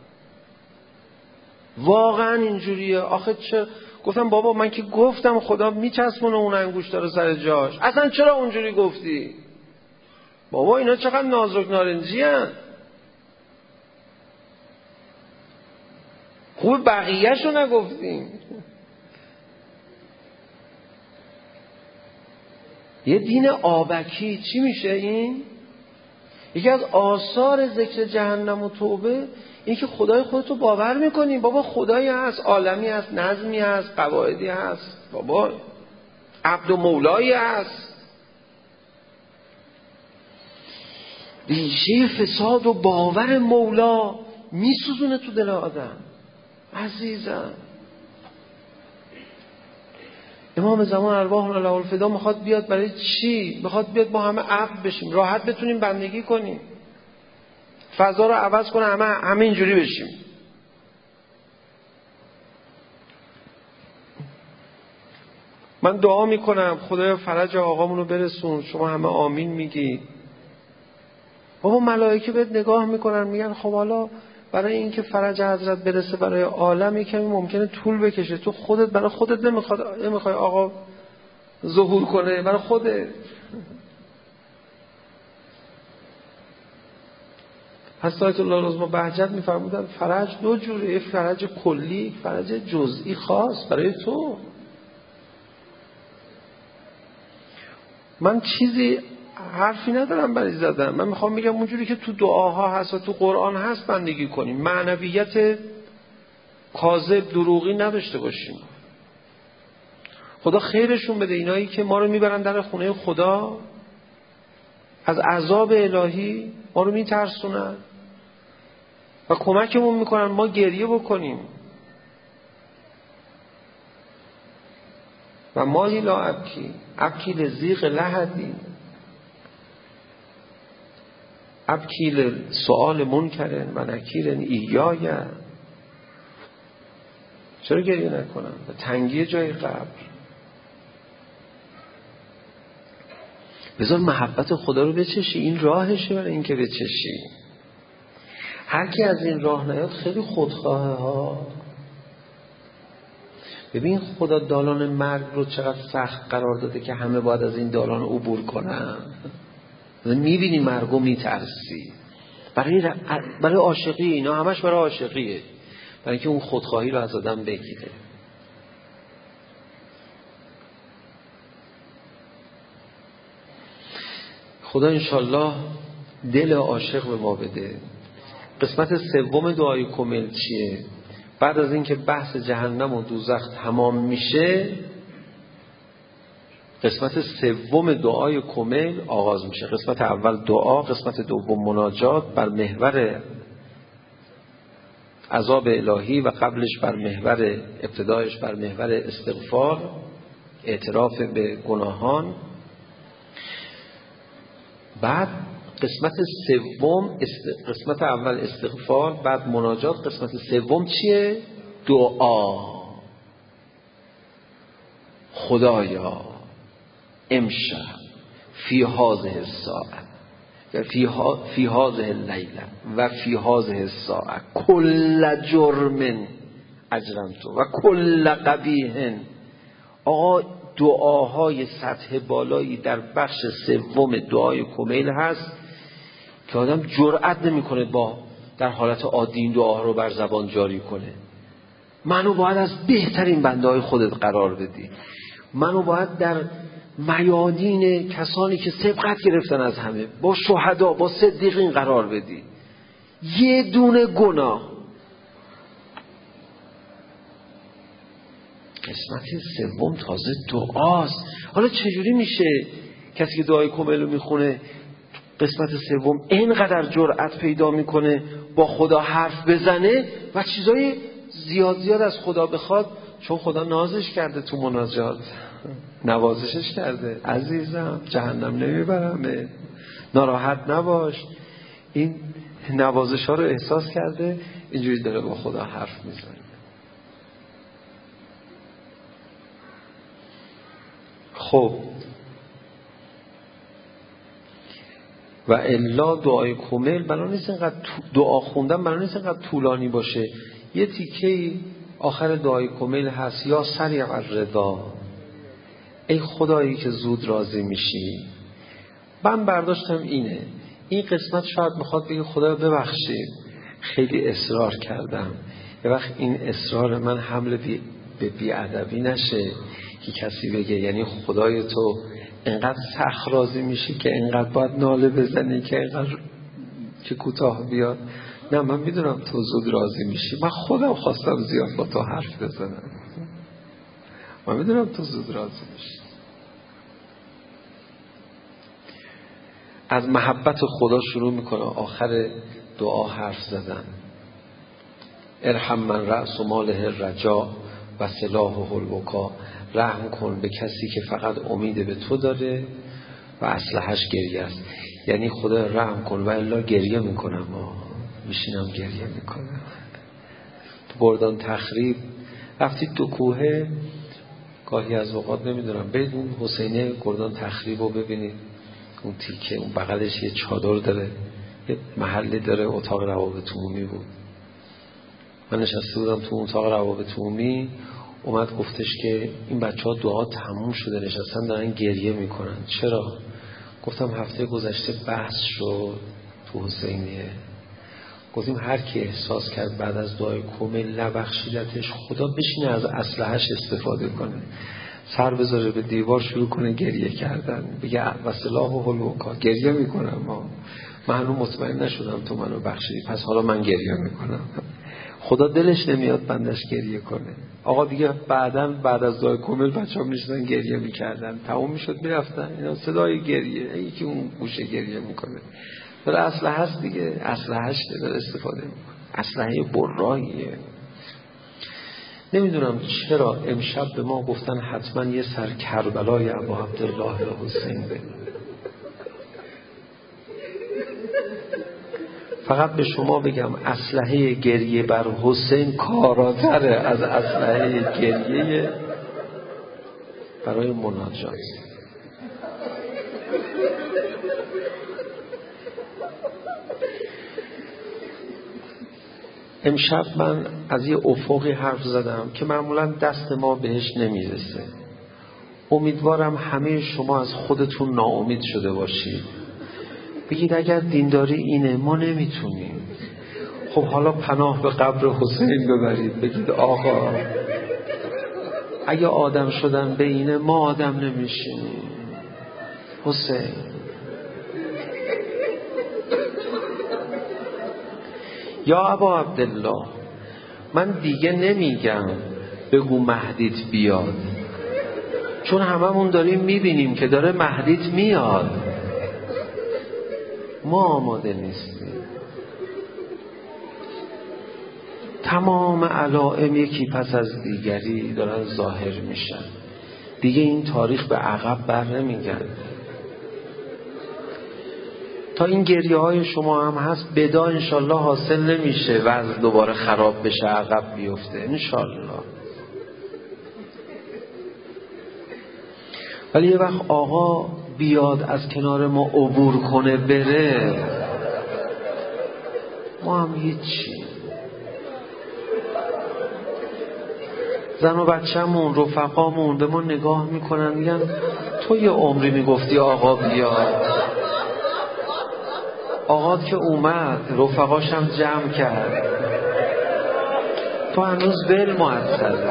واقعا اینجوریه. آخه چه؟ گفتم بابا من که گفتم خدا میچسبونه اون انگشتا رو سر جاش، اصلا چرا اونجوری گفتی؟ بابا اینا چقدر نازک نارنجی هن. خوب بقیه‌شو نگفتیم. یه دین آبکی چی میشه این؟ یکی از آثار ذکر جهنم و توبه این که خدای خودتو باور میکنی. بابا خدایی هست، عالمی هست، نظمی هست، قواعدی هست، بابا عبد و مولایی هست. ریشه فساد و باور مولا میسوزونه تو دل آدم. عزیزم امام زمان ارواح له الفدا میخواد بیاد برای چی؟ میخواد بیاد با همه عبد بشیم، راحت بتونیم بندگی کنیم، فضا رو عوض کنه، همه همه اینجوری بشیم. من دعا میکنم خدایا فرج آقامونو برسون. شما همه آمین میگی. بابا ملائکه بهت نگاه میکنن میگن خب حالا برای اینکه فرج حضرت برسه برای عالم یکمی ممکنه طول بکشه، تو خودت برای خودت نمیخواد نمیخوای آقا ظهور کنه، برای خودت. حضرت الله العظمی بهجت میفرمودن فرج دو جوره، فرج کلی، فرج جزئی خاص برای تو. من چیزی حرفی ندارم برای زدن. من میخوام میگم اونجوری که تو دعاها هست و تو قرآن هست بندگی کنیم، معنویت کاذب دروغی نداشته باشیم. خدا خیرشون بده اینایی که ما رو میبرن در خونه خدا، از عذاب الهی ما رو میترسونن و کمکمون میکنن ما گریه بکنیم. و ماهی لا ابکی ابکی لزیق لحدی ابکی لسؤال منکرن و نکیرن ایای. چرا گریه نکنم؟ و تنگی جای قبر. بذار محبت خدا رو بچشی. این راهشه برای این که بچشی. هر کی از این راه نیاد خیلی خودخواهه ها. ببین خدا دالان مرگ رو چقدر سخت قرار داده که همه باید از این دالان عبور کنن. میبینی مرگو میترسی. برای برای عاشقی، اینا همش برای عاشقیه، برای اینکه اون خودخواهی رو از آدم بگیره. خدا انشالله دل عاشق به ما بده. قسمت سوم دعای کمل چیه؟ بعد از اینکه بحث جهنم و دوزخ تمام میشه، قسمت سوم دعای کمیل آغاز میشه. قسمت اول دعا، قسمت دوم مناجات بر محور عذاب الهی و قبلش بر محور ابتدایش بر محور استغفار، اعتراف به گناهان. بعد قسمت سوم است... قسمت اول استغفار، بعد مناجات، قسمت سوم چیه؟ دعا. خدایا امشب فی هذه الساعه و فی فی هذه اللیله و فی هذه الساعه کل جرم اجرمت و کل قبیح. آقا دعاهای سطح بالایی در بخش سوم دعای کمیل هست که آدم جرئت نمیکنه با در حالت عادی این دعا رو بر زبان جاری کنه. منو باید از بهترین بنده های خودت قرار بدی، منو باید در میادین کسانی که سبقت گرفتن از همه، با شهدا با صدیقین قرار بدی. یه دونه گناه. قسمت سوم تازه دعاست. حالا چجوری میشه کسی که دعای کمیل رو میخونه قسمت سوم اینقدر جرأت پیدا میکنه با خدا حرف بزنه و چیزای زیاد زیاد از خدا بخواد؟ چون خدا نازش کرده تو مناجات، نوازشش کرده. عزیزم جهنم نمیبرمه، ناراحت نباش. این نوازش ها رو احساس کرده، اینجوری داره با خدا حرف میزنه. خب و الا دعای کمیل بنا نیست اینقدر دعا خوندن بنا نیست اینقدر طولانی باشه. یه تیکه آخر دعای کمیل هست، یا سریع الرضا، ای خدایی که زود راضی میشی. من برداشتم اینه، این قسمت شاید میخواد بگه خدا ببخشید خیلی اصرار کردم، یه وقت این اصرار من حمل بی به بیادبی نشه که کسی بگه یعنی خدای تو انقدر سخت راضی میشی که انقدر باید ناله بزنی که انقدر که کوتاه بیاد. نه، من میدونم تو زود راضی میشی، من خودم خواستم زیاد با تو حرف بزنم، من میدونم تو زود راضی میشی. از محبت خدا شروع میکنه آخر دعا حرف زدن. ارحم من رأس ماله رجا و سلاح البکا، رحم کن به کسی که فقط امید به تو داره و اسلحه‌اش گریه است. یعنی خدا رحم کن و الا گریه میکنم، میشینم گریه میکنم. تو گردان تخریب رفتید تو کوه، گاهی از اوقات نمیدونم برید اون حسینه گردان تخریب رو ببینید، اون تیکه اون بغلش یه چادر داره، یه محلی داره، اتاق روابط عمومی بود. من نشسته بودم تو اتاق روابط عمومی، اومد گفتش که این بچه ها دعا تموم شده نشستن دارن گریه میکنن. چرا؟ گفتم هفته گذشته بحث شد تو حسینیه، گفتیم هر کی احساس کرد بعد از دعای کمیل نبخشیدتش، خدا بشینه از اسلحه‌اش استفاده کنه، سر بذاره به دیوار شروع کنه گریه کردن، بگه وسلاح و حلوکا گریه میکنم، ما من هنوز مطمئن نشدم تو منو بخشیدی، پس حالا من گریه میکنم. خدا دلش نمیاد بندش گریه کنه. آقا دیگه بعداً بعد از دعای کمیل بچه‌ها میشدن گریه میکردن، تموم میشد میرفتن، اینا صدای گریه، یکی اون گوشه گریه میکنه. برای اسلحه هست دیگه، اسلحه‌اش داره استفاده میکنه، اسلحه براییه. نمیدونم چرا امشب به ما گفتن حتما یه سر کربلای ابو عبدالله حسین بده. فقط به شما بگم اسلحه گریه بر حسین کاراتره از اسلحه گریه برای مناجات. امشب من از یه افقی حرف زدم که معمولا دست ما بهش نمیرسه. امیدوارم همه شما از خودتون ناامید شده باشید، بگید اگر دینداری اینه ما نمیتونیم. خب حالا پناه به قبر حسین ببرید، بگید آقا اگه آدم شدن به اینه ما آدم نمیشیم. حسین یا ابا عبدالله، من دیگه نمیگم بگو مهدیت بیاد، چون هممون داریم میبینیم که داره مهدیت میاد، ما آماده نیستیم. تمام علائم یکی پس از دیگری دارن ظاهر میشن، دیگه این تاریخ به عقب بر نمیگرده. تا این گریه های شما هم هست بدا انشالله حاصل نمیشه وضع دوباره خراب بشه، عقب بیفته انشالله. ولی یه وقت آقا بیاد از کنار ما عبور کنه بره، ما هم هیچی. زن و بچه‌مون، رفقامون به ما نگاه میکنن میگن تو یه عمری میگفتی آقا بیاد، آقات که اومد رفقاشم جمع کرد، تو هنوز ول معطلی.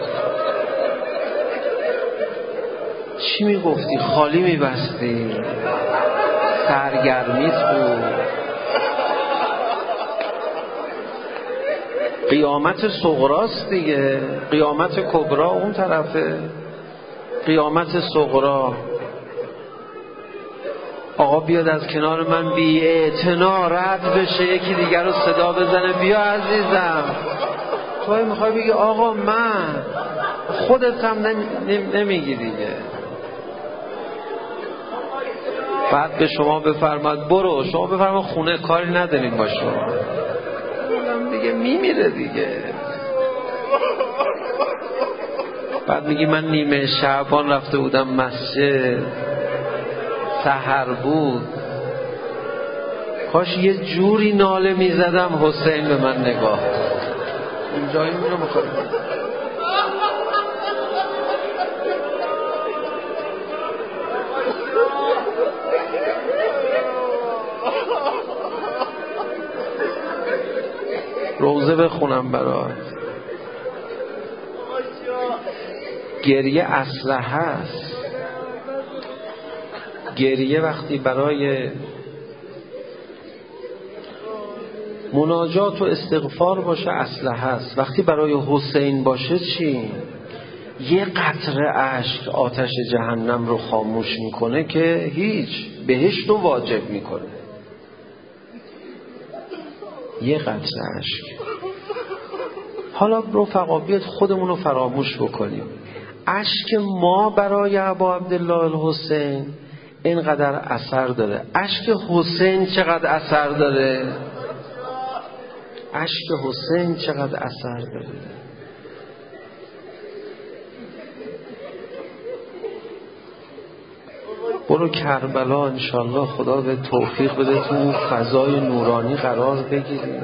چی میگفتی؟ خالی میبستی، سرگرمیت بود. قیامت صغراست دیگه، قیامت کبرا اون طرفه، قیامت صغرا. آقا بیاد از کنار من بی اعتنا رد بشه، یکی دیگر رو صدا بزنه بیا عزیزم. تو میخوای بگی آقا من، خودت هم نمیگی دیگه. بعد به شما بفرماد برو، شما بفرماد خونه، کاری نداریم با شما. دیگه میمیره دیگه. بعد میگی من نیمه شعبان رفته بودم مسجد، سحر بود، کاش یه جوری ناله میزدم حسین به من نگاه. اینجایی میره مخواد روزه بخونم برات. گریه اسلحه است. گریه وقتی برای مناجات و استغفار باشه اسلحه است، وقتی برای حسین باشه چی؟ یه قطره اشک آتش جهنم رو خاموش میکنه که هیچ، بهشت رو واجب میکنه. یه قطره اشک. حالا رفقا بیاد خودمون رو فراموش بکنیم. اشک ما برای ابا عبدالله الحسین اینقدر اثر داره، اشک حسین چقدر اثر داره؟ اشک حسین چقدر اثر داره؟ برو کربلا، انشالله خدا به توفیق بده تو اون فضای نورانی قرار بگیری.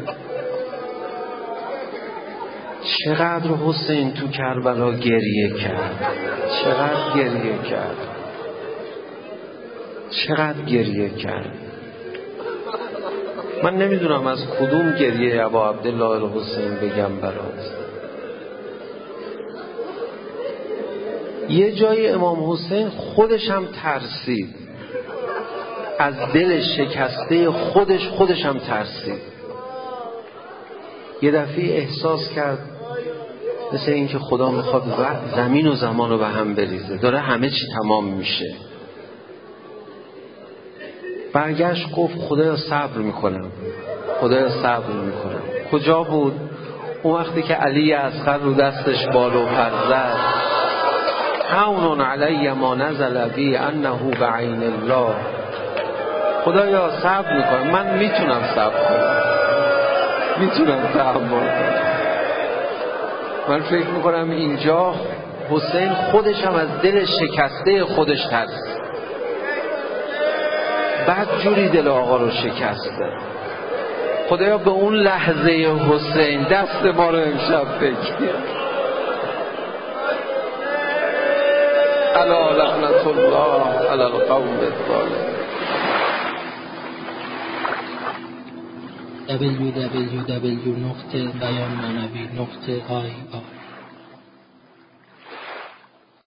چقدر حسین تو کربلا گریه کرد، چقدر گریه کرد، چقدر گریه کرد. من نمیدونم از کدوم گریه ابا عبدالله الحسین بگم برات. یه جای امام حسین خودش هم ترسید، از دل شکسته خودش خودش هم ترسید. یه دفعه احساس کرد مثل این که خدا میخواد زمین و زمان رو به هم بریزه، داره همه چی تمام میشه. برگشت گفت خدایا صبر میکنم، خدایا صبر میکنم. کجا بود؟ اون وقتی که علی اصغر رو دستش بال و پر زد، هون علی ما نزل بی انه بعین الله. خدایا صبر میکنم، من میتونم صبر کنم، میتونم تحمل کنم. من فکر میکنم اینجا حسین خودش هم از دل شکسته خودش ترسید، بعد جوری دل آقا رو شکسته. خدایا به اون لحظه حسین دست ما رو امشب بگیر. الا لعنت الله علی القوم الظالمین. دبلیو دبلیو دبلیو دات بیان معنوی دات آی آر